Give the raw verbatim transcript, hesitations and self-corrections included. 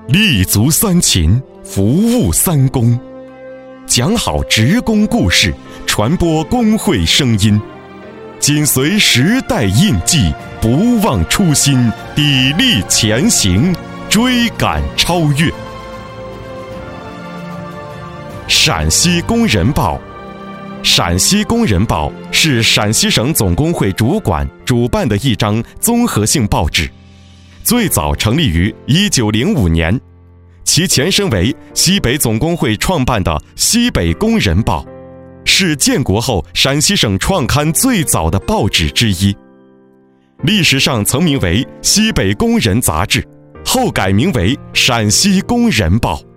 立足三秦，服务三公，讲好职工故事，传播工会声音，紧随时代印记，不忘初心，砥砺前行，追赶超越。陕西工人报，陕西工人报是陕西省总工会主管主办的一张综合性报纸，最早成立于一九零五年，其前身为西北总工会创办的西北工人报，是建国后陕西省创刊最早的报纸之一。历史上曾名为西北工人杂志，后改名为陕西工人报。